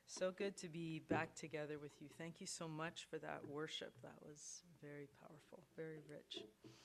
So good to be back together with you. Thank you so much for that worship. That was very powerful, very rich.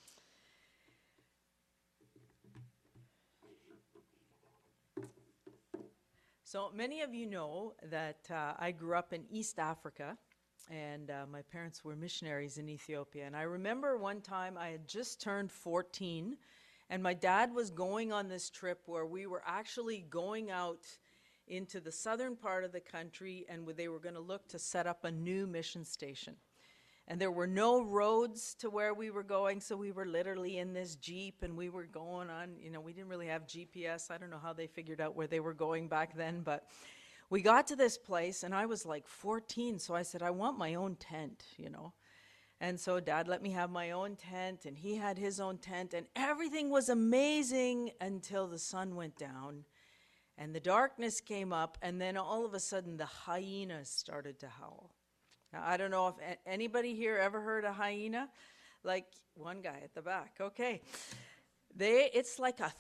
So many of you know that I grew up in East Africa, and my parents were missionaries in Ethiopia. And I remember one time I had just turned 14, and my dad was going on this trip where we were actually going out into the southern part of the country, and they were going to look to set up a new mission station. And there were no roads to where we were going, so we were literally in this Jeep, and we were going on, we didn't really have GPS. I don't know how they figured out where they were going back then, but we got to this place, and I was like 14, so I said, I want my own tent. And so Dad let me have my own tent, and he had his own tent, and everything was amazing until the sun went down, and the darkness came up, and then all of a sudden the hyenas started to howl. Now, I don't know if anybody here ever heard a hyena? Like one guy at the back. Okay. It's like a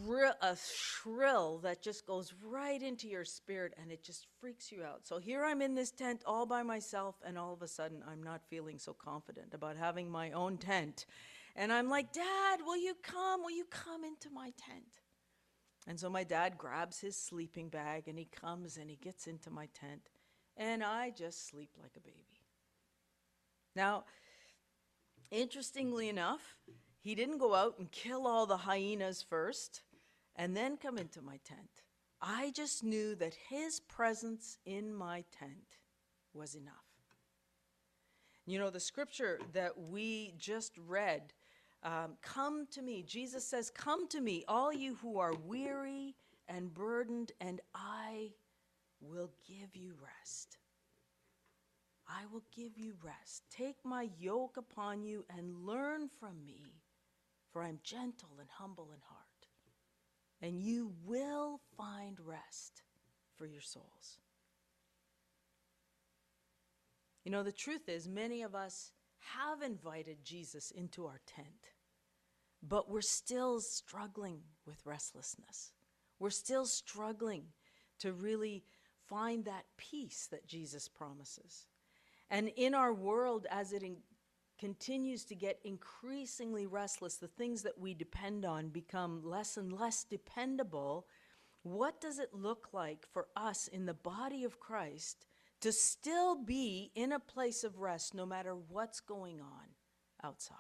shrill that just goes right into your spirit, and it just freaks you out. So here I'm in this tent all by myself, and all of a sudden I'm not feeling so confident about having my own tent. And I'm like, Dad, will you come? Will you come into my tent? And so my dad grabs his sleeping bag, and he comes and he gets into my tent. And I just sleep like a baby. Now, interestingly enough, he didn't go out and kill all the hyenas first and then come into my tent. I just knew that his presence in my tent was enough. The scripture that we just read, come to me. Jesus says, come to me, all you who are weary and burdened, and I will give you rest. I will give you rest. Take my yoke upon you and learn from me, for I am gentle and humble in heart, and you will find rest for your souls. The truth is, many of us have invited Jesus into our tent, but we're still struggling with restlessness. We're still struggling to really find that peace that Jesus promises. And in our world, as it continues to get increasingly restless, the things that we depend on become less and less dependable. What does it look like for us in the body of Christ to still be in a place of rest no matter what's going on outside?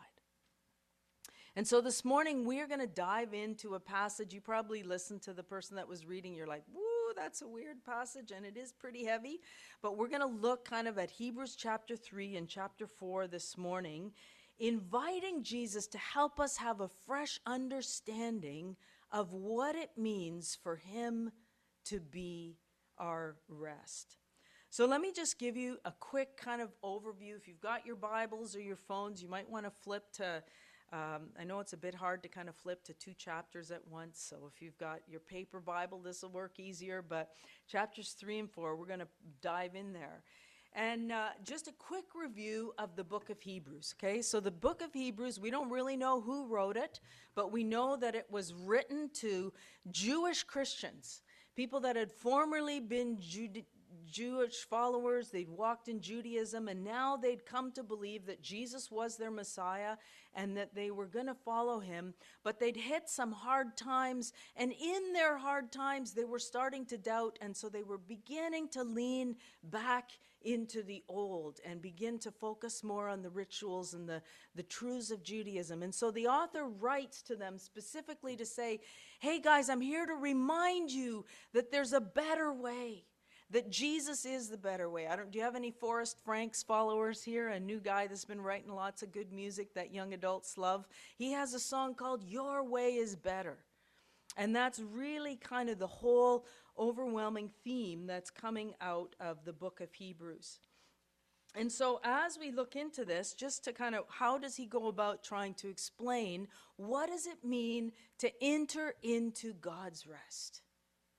And so this morning, we're going to dive into a passage. You probably listened to the person that was reading. You're like, woo, that's a weird passage, and it is pretty heavy. But we're going to look kind of at Hebrews chapter 3 and chapter 4 this morning, inviting Jesus to help us have a fresh understanding of what it means for him to be our rest. So let me just give you a quick kind of overview. If you've got your Bibles or your phones, you might want to flip to... I know it's a bit hard to kind of flip to 2 chapters at once, so if you've got your paper Bible, this will work easier, but chapters 3 and 4, we're going to dive in there. And just a quick review of the book of Hebrews, okay? So the book of Hebrews, we don't really know who wrote it, but we know that it was written to Jewish Christians, people that had formerly been Jewish followers. They'd walked in Judaism, and now they'd come to believe that Jesus was their Messiah and that they were going to follow him, but they'd hit some hard times, and in their hard times they were starting to doubt, and so they were beginning to lean back into the old and begin to focus more on the rituals and the truths of Judaism. And so the author writes to them specifically to say, hey guys, I'm here to remind you that there's a better way, that Jesus is the better way. Do you have any Forrest Franks followers here? A new guy that's been writing lots of good music that young adults love. He has a song called Your Way is Better. And that's really kind of the whole overwhelming theme that's coming out of the book of Hebrews. And so as we look into this, just to kind of, how does he go about trying to explain, what does it mean to enter into God's rest?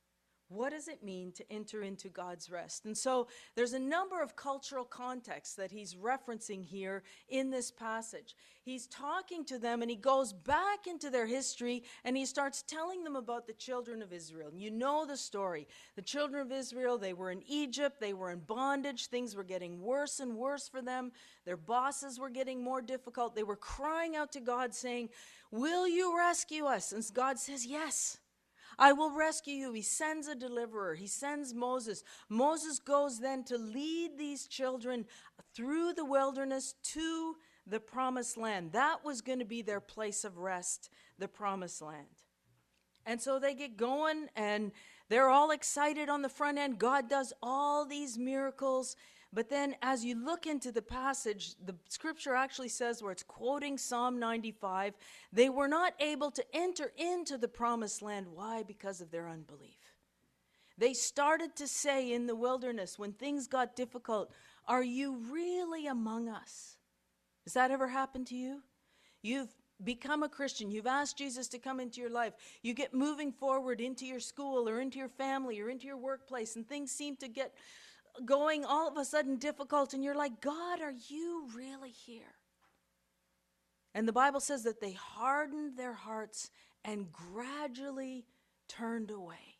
What does it mean to enter into God's rest? And so there's a number of cultural contexts that he's referencing here in this passage. He's talking to them and he goes back into their history and he starts telling them about the children of Israel. And you know the story. The children of Israel, they were in Egypt, they were in bondage, things were getting worse and worse for them. Their bosses were getting more difficult. They were crying out to God saying, "Will you rescue us?" And God says, "Yes. I will rescue you." He sends a deliverer. He sends Moses. Moses goes then to lead these children through the wilderness to the promised land. That was going to be their place of rest, the promised land. And so they get going and they're all excited on the front end. God does all these miracles. But then as you look into the passage, the scripture actually says, where it's quoting Psalm 95, they were not able to enter into the promised land. Why? Because of their unbelief. They started to say in the wilderness, when things got difficult, "Are you really among us?" Has that ever happened to you? You've become a Christian. You've asked Jesus to come into your life. You get moving forward into your school or into your family or into your workplace, and things seem to get going all of a sudden difficult, and you're like, "God, are you really here?" And the Bible says that they hardened their hearts and gradually turned away.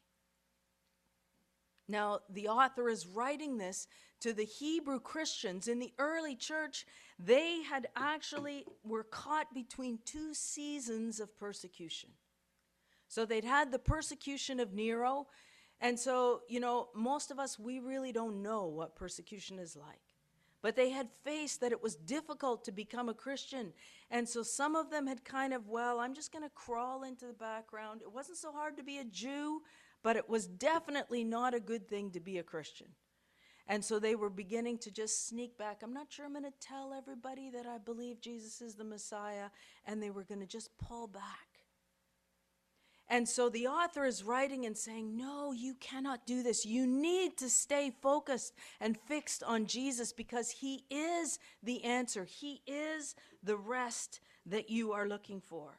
Now, the author is writing this to the Hebrew Christians. In the early church, they had actually were caught between two seasons of persecution. So they'd had the persecution of Nero. And so, most of us, we really don't know what persecution is like. But they had faced that it was difficult to become a Christian. And so some of them had kind of, I'm just going to crawl into the background. It wasn't so hard to be a Jew, but it was definitely not a good thing to be a Christian. And so they were beginning to just sneak back. "I'm not sure I'm going to tell everybody that I believe Jesus is the Messiah." And they were going to just pull back. And so the author is writing and saying, "No, you cannot do this. You need to stay focused and fixed on Jesus, because he is the answer. He is the rest that you are looking for."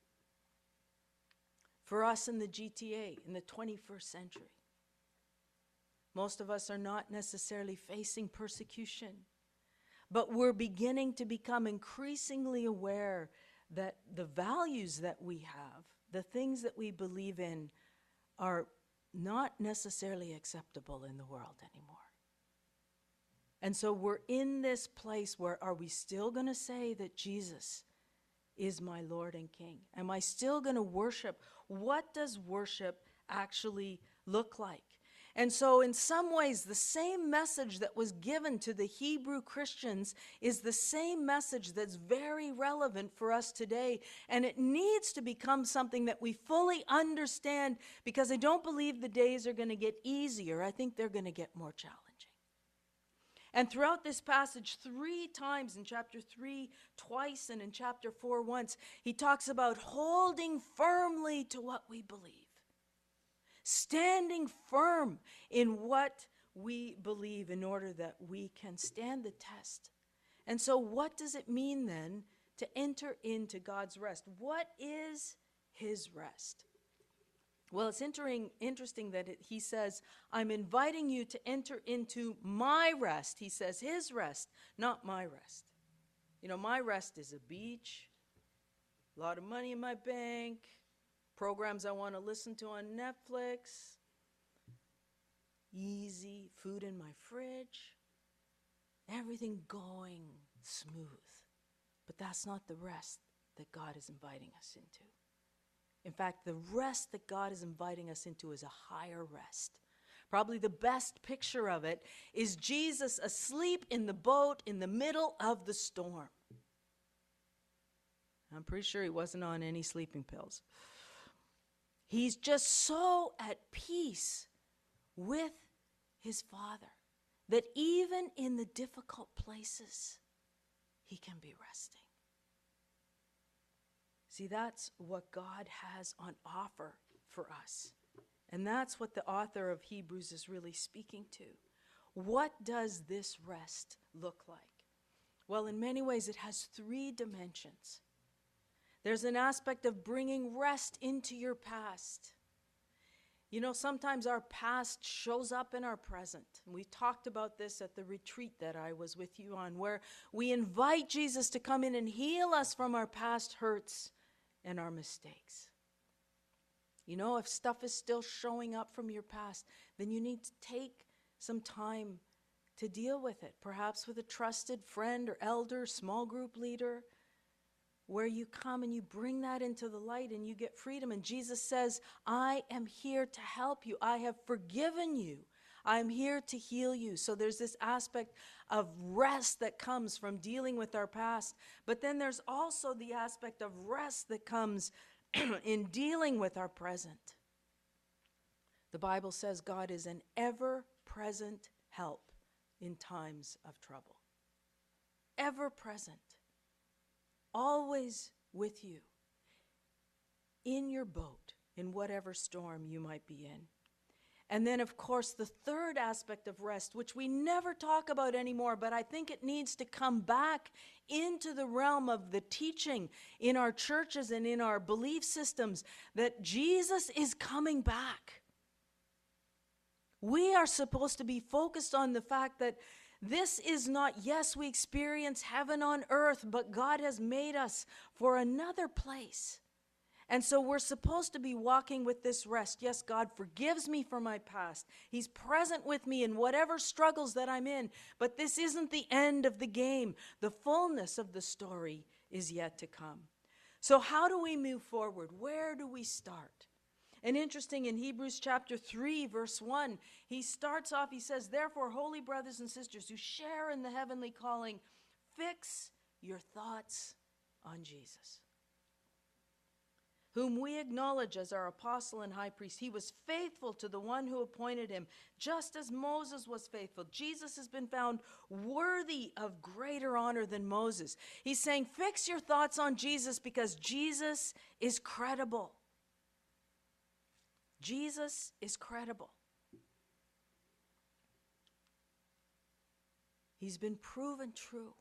For us in the GTA, in the 21st century, most of us are not necessarily facing persecution, but we're beginning to become increasingly aware that the values that we have, the things that we believe in, are not necessarily acceptable in the world anymore. And so we're in this place where, are we still going to say that Jesus is my Lord and King? Am I still going to worship? What does worship actually look like? And so in some ways, the same message that was given to the Hebrew Christians is the same message that's very relevant for us today. And it needs to become something that we fully understand, because I don't believe the days are going to get easier. I think they're going to get more challenging. And throughout this passage, 3 times, in chapter 3 twice, and in chapter 4 once, he talks about holding firmly to what we believe. Standing firm in what we believe in order that we can stand the test. And so what does it mean then to enter into God's rest? What is his rest? Well, it's interesting that he says, "I'm inviting you to enter into my rest." He says his rest, not my rest. My rest is a beach, a lot of money in my bank, programs I want to listen to on Netflix, easy food in my fridge, everything going smooth. But that's not the rest that God is inviting us into. In fact, the rest that God is inviting us into is a higher rest. Probably the best picture of it is Jesus asleep in the boat in the middle of the storm. I'm pretty sure he wasn't on any sleeping pills. He's just so at peace with his Father that even in the difficult places, he can be resting. See, that's what God has on offer for us. And that's what the author of Hebrews is really speaking to. What does this rest look like? Well, in many ways, it has 3 dimensions. There's an aspect of bringing rest into your past. You know, sometimes our past shows up in our present. And we talked about this at the retreat that I was with you on, where we invite Jesus to come in and heal us from our past hurts and our mistakes. You know, if stuff is still showing up from your past, then you need to take some time to deal with it, perhaps with a trusted friend or elder, small group leader, where you come and you bring that into the light and you get freedom. And Jesus says, I am here to help you. I have forgiven you. I'm here to heal you. So there's this aspect of rest that comes from dealing with our past. But then there's also the aspect of rest that comes in dealing with our present. The Bible says God is an ever-present help in times of trouble. Ever-present. Always with you. In your boat, in whatever storm you might be in. And then, of course, the third aspect of rest, which we never talk about anymore, but I think it needs to come back into the realm of the teaching in our churches and in our belief systems, that Jesus is coming back. We are supposed to be focused on the fact that this is not, yes, we experience heaven on earth, but God has made us for another place. And so we're supposed to be walking with this rest. Yes, God forgives me for my past. He's present with me in whatever struggles that I'm in. But this isn't the end of the game. The fullness of the story is yet to come. So how do we move forward? Where do we start? And interesting, in Hebrews chapter 3, verse 1, he starts off, he says, therefore, holy brothers and sisters who share in the heavenly calling, fix your thoughts on Jesus, whom we acknowledge as our apostle and high priest. He was faithful to the one who appointed him, just as Moses was faithful. Jesus has been found worthy of greater honor than Moses. He's saying, fix your thoughts on Jesus because Jesus is credible. Jesus is credible. He's been proven true.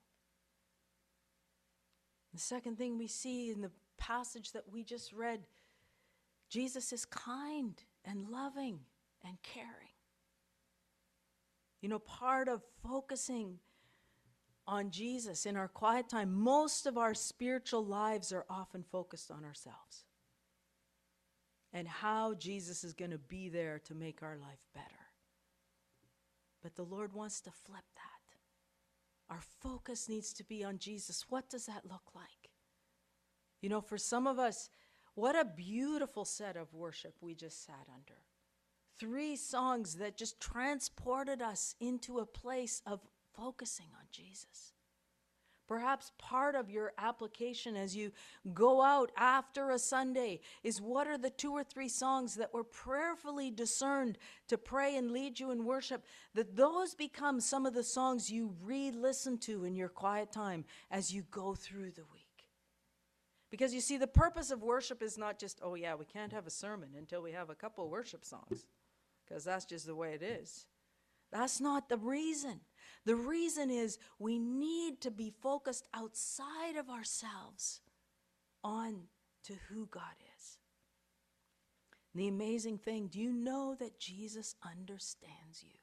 The second thing we see in the passage that we just read, Jesus is kind and loving and caring. You know, part of focusing on Jesus in our quiet time, most of our spiritual lives are often focused on ourselves and how Jesus is going to be there to make our life better. But the Lord wants to flip that. Our focus needs to be on Jesus. What does that look like? You know, for some of us, what a beautiful set of worship we just sat under. 3 songs that just transported us into a place of focusing on Jesus. Perhaps part of your application as you go out after a Sunday is, what are the 2 or 3 songs that were prayerfully discerned to pray and lead you in worship, that those become some of the songs you re-listen to in your quiet time as you go through the week. Because you see, the purpose of worship is not just, oh yeah, we can't have a sermon until we have a couple worship songs, because that's just the way it is. That's not the reason. The reason is we need to be focused outside of ourselves on to who God is. And the amazing thing, do you know that Jesus understands you?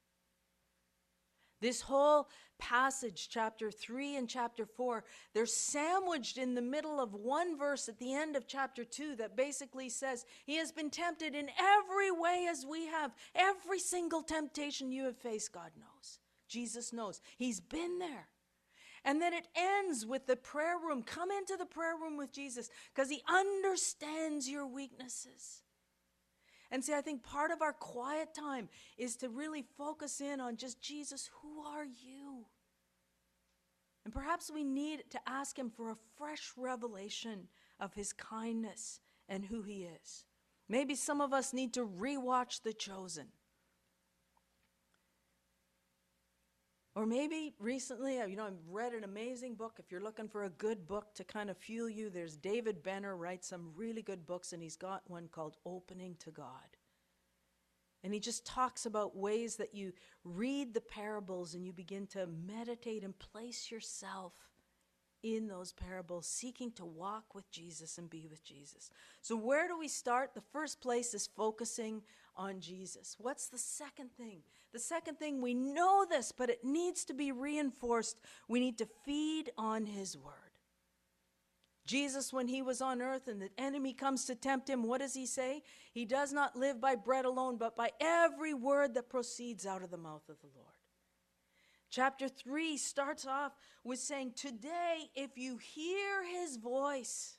This whole passage, chapter 3 and chapter 4, they're sandwiched in the middle of one verse at the end of chapter 2 that basically says, he has been tempted in every way as we have. Every single temptation you have faced, God knows. Jesus knows. He's been there. And then it ends with the prayer room. Come into the prayer room with Jesus because he understands your weaknesses. And see, I think part of our quiet time is to really focus in on just, Jesus, who are you? And perhaps we need to ask him for a fresh revelation of his kindness and who he is. Maybe some of us need to rewatch The Chosen. Or maybe recently, I've read an amazing book. If you're looking for a good book to kind of fuel you, there's David Benner writes some really good books, and he's got one called Opening to God. And he just talks about ways that you read the parables and you begin to meditate and place yourself in those parables, seeking to walk with Jesus and be with Jesus. So where do we start? The first place is focusing on Jesus. What's the second thing? The second thing, we know this, but it needs to be reinforced. We need to feed on his word. Jesus, when he was on earth and the enemy comes to tempt him, what does he say? He does not live by bread alone, but by every word that proceeds out of the mouth of the Lord. Chapter 3 starts off with saying, today, if you hear his voice.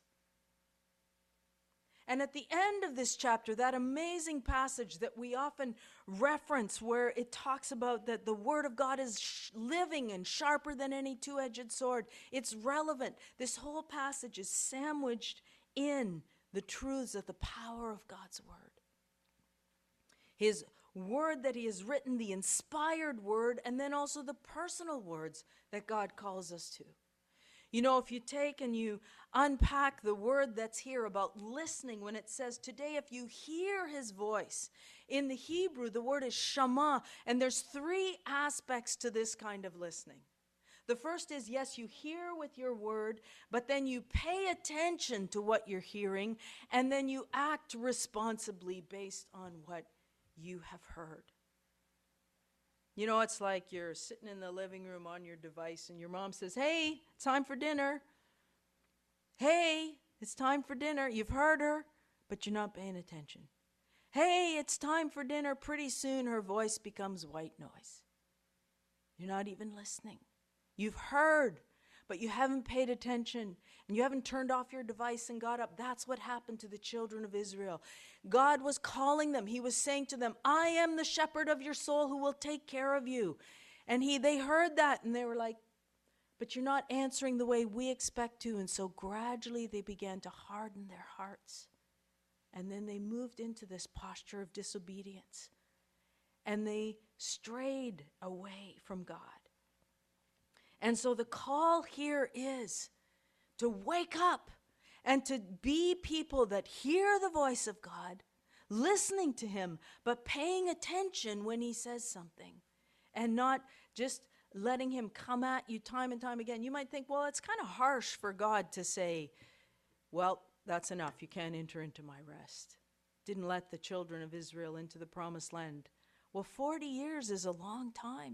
And at the end of this chapter, that amazing passage that we often reference where it talks about that the word of God is living and sharper than any two-edged sword. It's relevant. This whole passage is sandwiched in the truths of the power of God's word. His word that he has written, the inspired word, and then also the personal words that God calls us to. You know, if you take and you unpack the word that's here about listening, when it says, today if you hear his voice, in the Hebrew, the word is shama, and there's 3 aspects to this kind of listening. The first is, yes, you hear with your word, but then you pay attention to what you're hearing, and then you act responsibly based on what you have heard. You know, it's like you're sitting in the living room on your device and your mom says, hey, it's time for dinner. Hey, it's time for dinner. You've heard her, but you're not paying attention. Hey, it's time for dinner. Pretty soon her voice becomes white noise. You're not even listening. You've heard, but you haven't paid attention, and you haven't turned off your device and got up. That's what happened to the children of Israel. God was calling them. He was saying to them, I am the shepherd of your soul who will take care of you. And they heard that, and they were like, but you're not answering the way we expect to. And so gradually they began to harden their hearts. And then they moved into this posture of disobedience. And they strayed away from God. And so the call here is to wake up and to be people that hear the voice of God, listening to him, but paying attention when he says something, and not just letting him come at you time and time again. You might think, well, it's kind of harsh for God to say, well, that's enough. You can't enter into my rest. Didn't let the children of Israel into the promised land. Well, 40 years is a long time.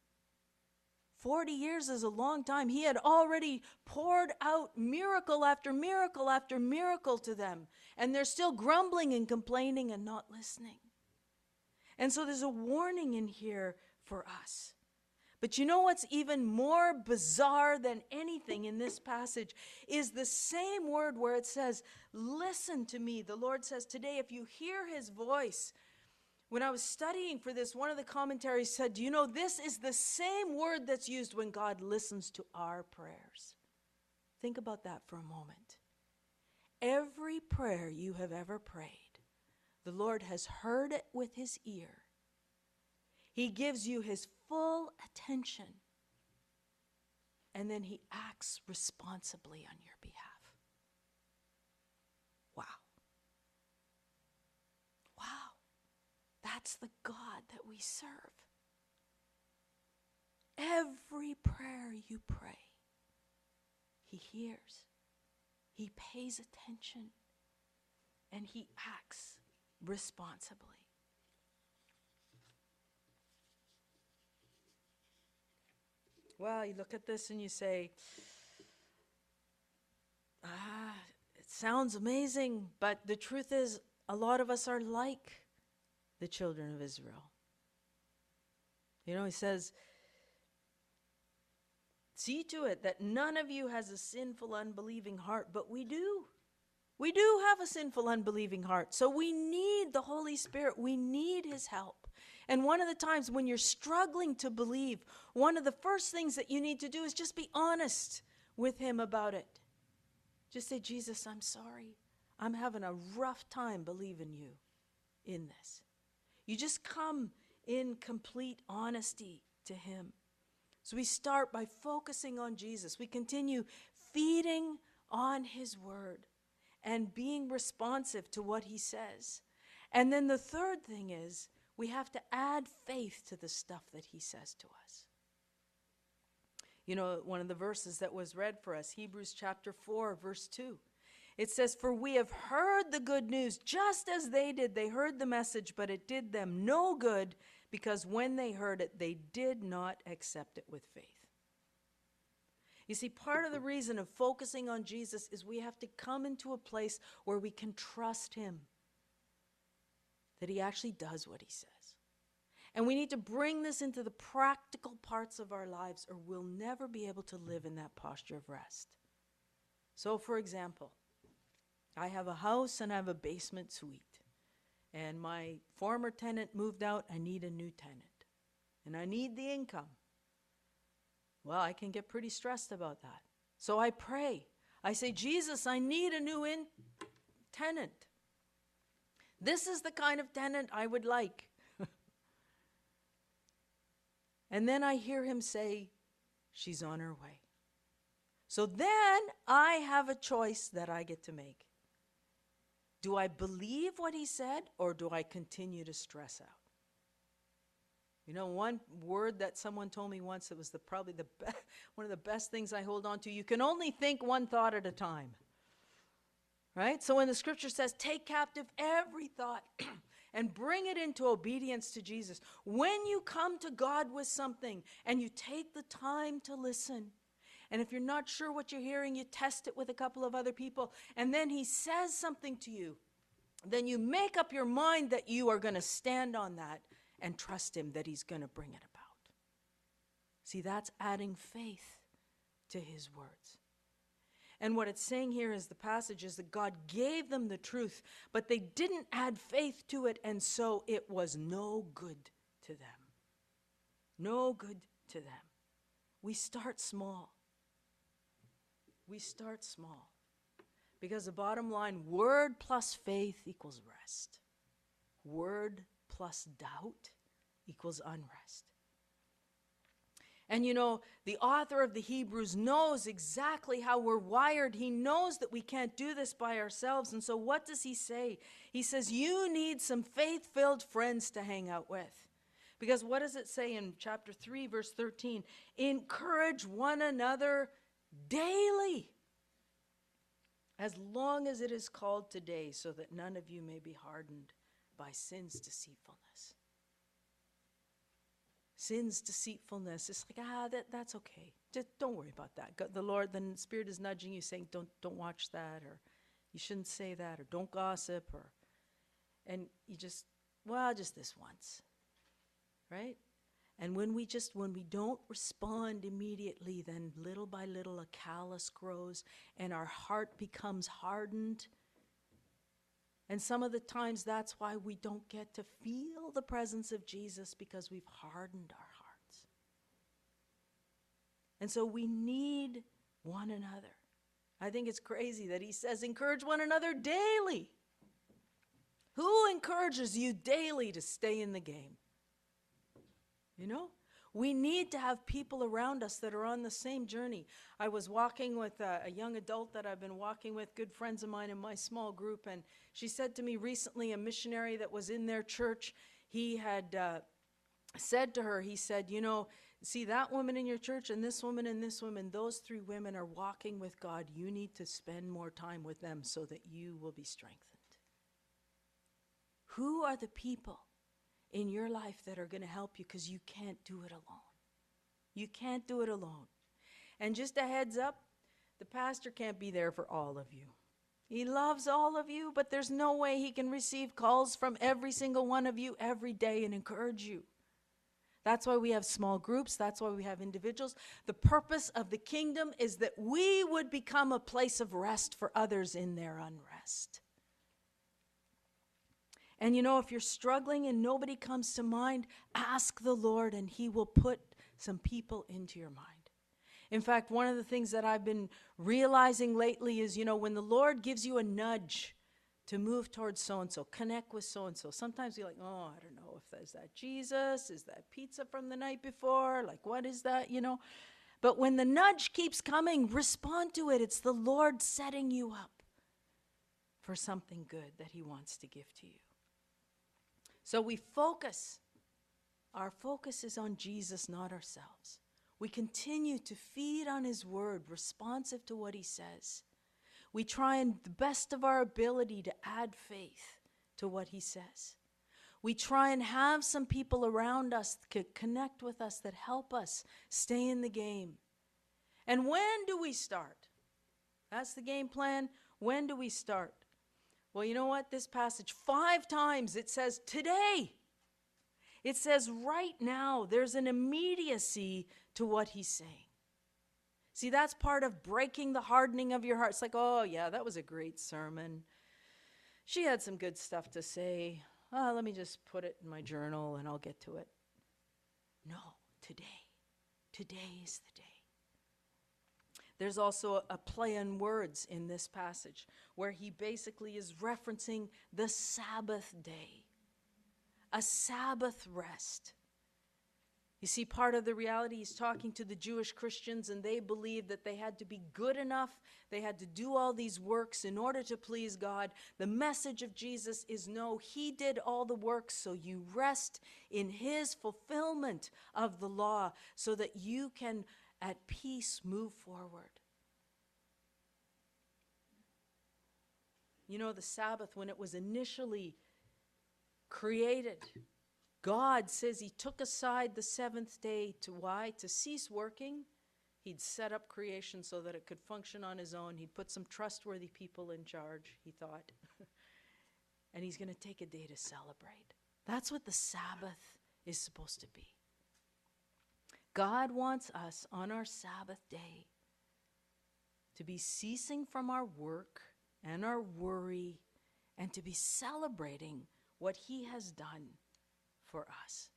40 years is a long time. He had already poured out miracle after miracle after miracle to them. And they're still grumbling and complaining and not listening. And so there's a warning in here for us. But you know what's even more bizarre than anything in this passage is the same word where it says, listen to me. The Lord says today, if you hear his voice. When I was studying for this, one of the commentaries said, do you know, this is the same word that's used when God listens to our prayers. Think about that for a moment. Every prayer you have ever prayed, the Lord has heard it with his ear. He gives you his full attention, and then he acts responsibly on your behalf. Wow. Wow. That's the God that we serve. Every prayer you pray, he hears, he pays attention, and he acts responsibly. Well, you look at this and you say, it sounds amazing, but the truth is, a lot of us are like the children of Israel. You know, he says, see to it that none of you has a sinful, unbelieving heart, but we do. We do have a sinful, unbelieving heart. So we need the Holy Spirit. We need his help. And one of the times when you're struggling to believe, one of the first things that you need to do is just be honest with him about it. Just say, Jesus, I'm sorry. I'm having a rough time believing you in this. You just come in complete honesty to him. So we start by focusing on Jesus. We continue feeding on his word and being responsive to what he says. And then the third thing is, we have to add faith to the stuff that he says to us. You know, one of the verses that was read for us, Hebrews chapter 4, verse 2. It says, "For we have heard the good news just as they did. They heard the message, but it did them no good because when they heard it, they did not accept it with faith." You see, part of the reason of focusing on Jesus is we have to come into a place where we can trust him, that he actually does what he says. And we need to bring this into the practical parts of our lives, or we'll never be able to live in that posture of rest. So, for example, I have a house and I have a basement suite. And my former tenant moved out. I need a new tenant. And I need the income. Well, I can get pretty stressed about that. So I pray. I say, Jesus, I need a new tenant. This is the kind of tenant I would like. And then I hear him say, she's on her way. So then I have a choice that I get to make. Do I believe what he said, or do I continue to stress out? You know, one word that someone told me once, it was probably one of the best things I hold on to. You can only think one thought at a time. Right? So when the scripture says, take captive every thought and bring it into obedience to Jesus. When you come to God with something and you take the time to listen, and if you're not sure what you're hearing, you test it with a couple of other people, and then he says something to you, then you make up your mind that you are going to stand on that and trust him that he's going to bring it about. See, that's adding faith to his words. And what it's saying here is the passage is that God gave them the truth, but they didn't add faith to it, and so it was no good to them. No good to them. We start small. We start small. Because the bottom line, word plus faith equals rest. Word plus doubt equals unrest. And you know, the author of the Hebrews knows exactly how we're wired. He knows that we can't do this by ourselves. And so what does he say? He says, you need some faith-filled friends to hang out with. Because what does it say in chapter 3, verse 13? Encourage one another daily, as long as it is called today, so that none of you may be hardened by sin's deceitfulness. Sin's deceitfulness. It's like, that's okay. Just don't worry about that. God, the Spirit is nudging you, saying, don't watch that, or you shouldn't say that, or don't gossip, and you just this once, right? And when we don't respond immediately, then little by little a callus grows and our heart becomes hardened. And some of the times that's why we don't get to feel the presence of Jesus, because we've hardened our hearts. And so we need one another. I think it's crazy that he says encourage one another daily. Who encourages you daily to stay in the game? You know, we need to have people around us that are on the same journey. I was walking with a young adult that I've been walking with, good friends of mine in my small group, and she said to me recently, a missionary that was in their church, he had said to her, he said, you know, see that woman in your church and this woman, those three women are walking with God. You need to spend more time with them so that you will be strengthened. Who are the people in your life that are going to help you, because you can't do it alone. You can't do it alone. And just a heads up, the pastor can't be there for all of you. He loves all of you, but there's no way he can receive calls from every single one of you every day and encourage you. That's why we have small groups. That's why we have individuals. The purpose of the kingdom is that we would become a place of rest for others in their unrest. And you know, if you're struggling and nobody comes to mind, ask the Lord and he will put some people into your mind. In fact, one of the things that I've been realizing lately is, you know, when the Lord gives you a nudge to move towards so-and-so, connect with so-and-so, sometimes you're like, oh, I don't know if is that Jesus, is that pizza from the night before, like what is that, you know? But when the nudge keeps coming, respond to it. It's the Lord setting you up for something good that he wants to give to you. So we focus. Our focus is on Jesus, not ourselves. We continue to feed on his word, responsive to what he says. We try in the best of our ability to add faith to what he says. We try and have some people around us that connect with us, that help us stay in the game. And when do we start? That's the game plan. When do we start? Well, you know what? This passage, 5 times it says today. It says right now. There's an immediacy to what he's saying. See, that's part of breaking the hardening of your heart. It's like, oh yeah, that was a great sermon. She had some good stuff to say. Let me just put it in my journal and I'll get to it. No, today. Today is the day. There's also a play on words in this passage where he basically is referencing the Sabbath day, a Sabbath rest. You see, part of the reality, he's talking to the Jewish Christians, and they believed that they had to be good enough. They had to do all these works in order to please God. The message of Jesus is no, he did all the work, so you rest in his fulfillment of the law so that you can at peace move forward. You know, the Sabbath, when it was initially created, God says he took aside the 7th day to why? To cease working. He'd set up creation so that it could function on his own. He'd put some trustworthy people in charge, he thought. And he's going to take a day to celebrate. That's what the Sabbath is supposed to be. God wants us on our Sabbath day to be ceasing from our work and our worry and to be celebrating what he has done for us.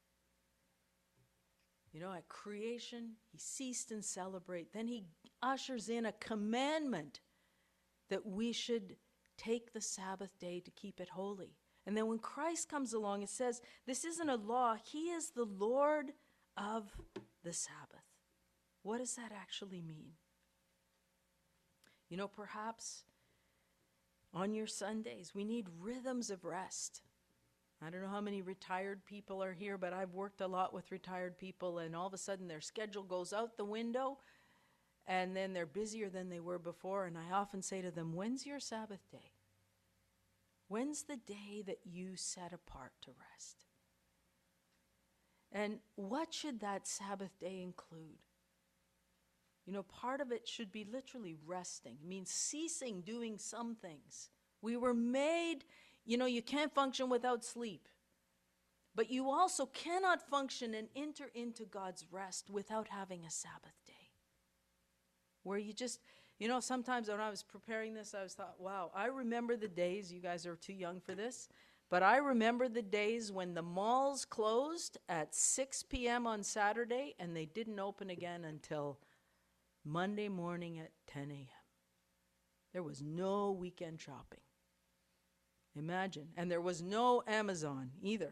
You know, at creation, he ceased and celebrate. Then he ushers in a commandment that we should take the Sabbath day to keep it holy. And then when Christ comes along, it says, this isn't a law. He is the Lord of the Sabbath. What does that actually mean? You know, perhaps on your Sundays, we need rhythms of rest. I don't know how many retired people are here, but I've worked a lot with retired people, and all of a sudden their schedule goes out the window, and then they're busier than they were before. And I often say to them, when's your Sabbath day? When's the day that you set apart to rest? And what should that Sabbath day include? You know, part of it should be literally resting. It means ceasing doing some things. We were made, you know, you can't function without sleep. But you also cannot function and enter into God's rest without having a Sabbath day. Where you just, you know, sometimes when I was preparing this, I was thought, wow, I remember the days, you guys are too young for this, but I remember the days when the malls closed at 6 p.m. on Saturday and they didn't open again until Monday morning at 10 a.m. There was no weekend shopping. Imagine. And there was no Amazon either.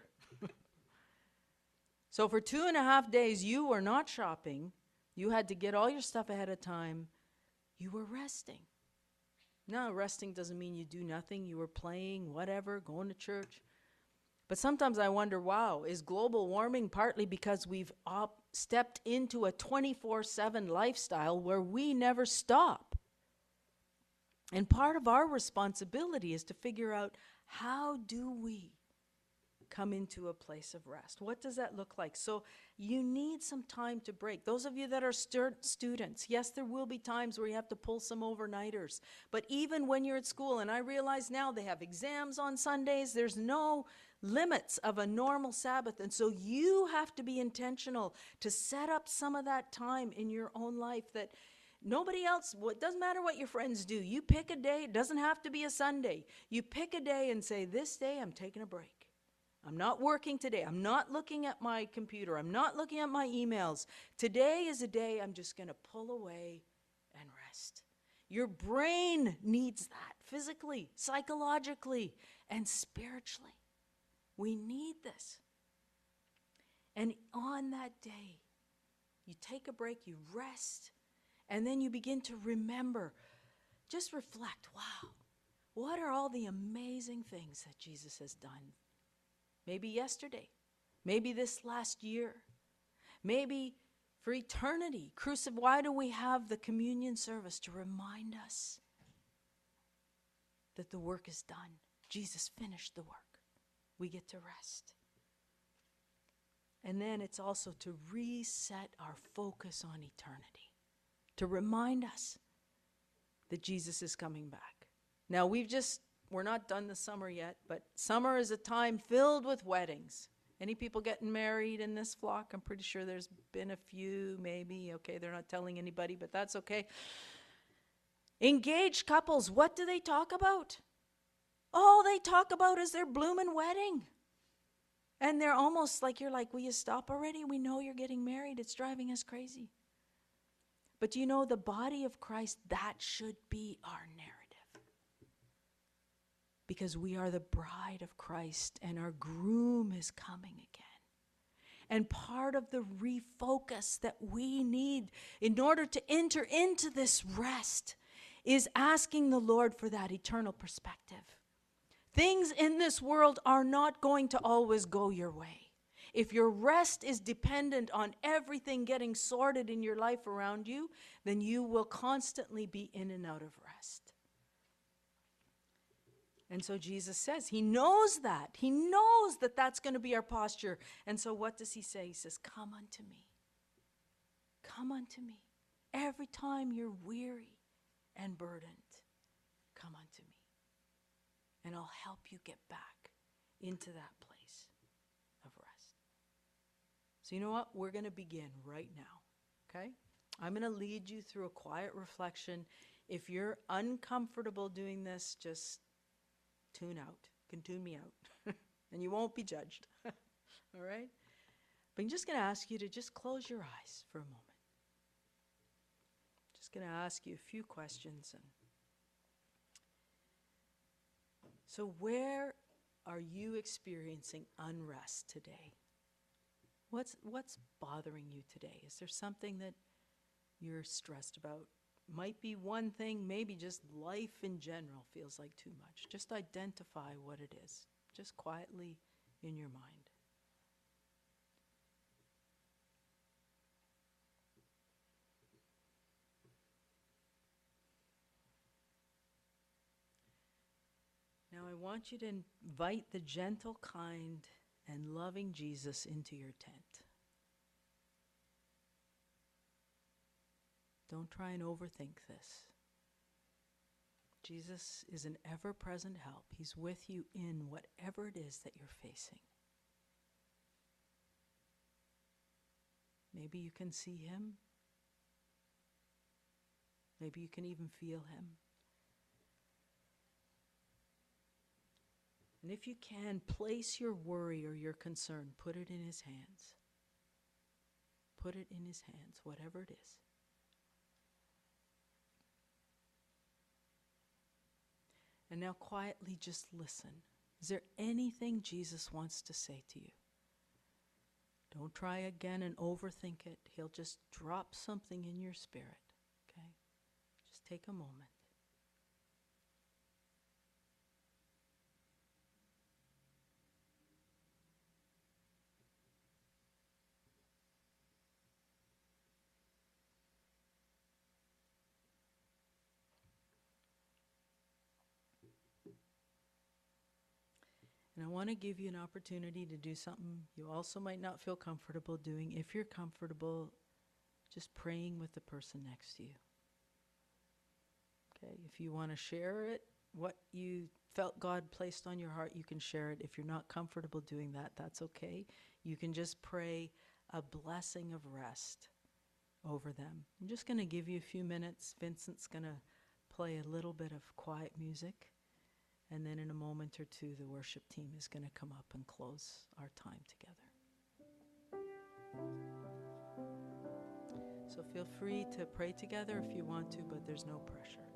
So for 2.5 days, you were not shopping. You had to get all your stuff ahead of time. You were resting. No, resting doesn't mean you do nothing. You were playing, whatever, going to church. But sometimes I wonder, wow, is global warming partly because we've stepped into a 24/7 lifestyle where we never stop? And part of our responsibility is to figure out, how do we come into a place of rest? What does that look like? So you need some time to break. Those of you that are students, yes, there will be times where you have to pull some overnighters. But even when you're at school, and I realize now they have exams on Sundays, there's no limits of a normal Sabbath. And so you have to be intentional to set up some of that time in your own life that nobody else, it doesn't matter what your friends do. You pick a day. It doesn't have to be a Sunday. You pick a day and say, this day I'm taking a break. I'm not working today. I'm not looking at my computer. I'm not looking at my emails. Today is a day I'm just going to pull away and rest. Your brain needs that physically, psychologically, and spiritually. We need this. And on that day, you take a break, you rest, and then you begin to remember. Just reflect, wow, what are all the amazing things that Jesus has done? Maybe yesterday, maybe this last year, maybe for eternity. Why do we have the communion service? To remind us that the work is done. Jesus finished the work. We get to rest. And then it's also to reset our focus on eternity, to remind us that Jesus is coming back. Now, we're not done the summer yet, but summer is a time filled with weddings. Any people getting married in this flock? I'm pretty sure there's been a few, maybe. Okay, they're not telling anybody, but that's okay. Engaged couples, what do they talk about? All they talk about is their blooming wedding. And they're almost like, you're like, will you stop already? We know you're getting married. It's driving us crazy. But do you know, the body of Christ, that should be our narrative. Because we are the bride of Christ and our groom is coming again. And part of the refocus that we need in order to enter into this rest is asking the Lord for that eternal perspective. Things in this world are not going to always go your way. If your rest is dependent on everything getting sorted in your life around you, then you will constantly be in and out of rest. And so Jesus says, he knows that. He knows that that's going to be our posture. And so what does he say? He says, come unto me. Come unto me. Every time you're weary and burdened, come unto me. And I'll help you get back into that place of rest. So you know what? We're going to begin right now, okay? I'm going to lead you through a quiet reflection. If you're uncomfortable doing this, just tune out. You can tune me out. And you won't be judged. All right? But I'm just going to ask you to just close your eyes for a moment. Just going to ask you a few questions. So where are you experiencing unrest today? What's bothering you today? Is there something that you're stressed about? Might be one thing, maybe just life in general feels like too much. Just identify what it is, just quietly in your mind. Now I want you to invite the gentle, kind, and loving Jesus into your tent. Don't try and overthink this. Jesus is an ever-present help. He's with you in whatever it is that you're facing. Maybe you can see him. Maybe you can even feel him. And if you can, place your worry or your concern, put it in his hands. Put it in his hands, whatever it is. And now quietly just listen. Is there anything Jesus wants to say to you? Don't try again and overthink it. He'll just drop something in your spirit, okay? Just take a moment. And I want to give you an opportunity to do something you also might not feel comfortable doing. If you're comfortable, just praying with the person next to you. Okay, if you want to share it, what you felt God placed on your heart, you can share it. If you're not comfortable doing that, that's okay. You can just pray a blessing of rest over them. I'm just going to give you a few minutes. Vincent's going to play a little bit of quiet music. And then in a moment or two, the worship team is going to come up and close our time together. So feel free to pray together if you want to, but there's no pressure.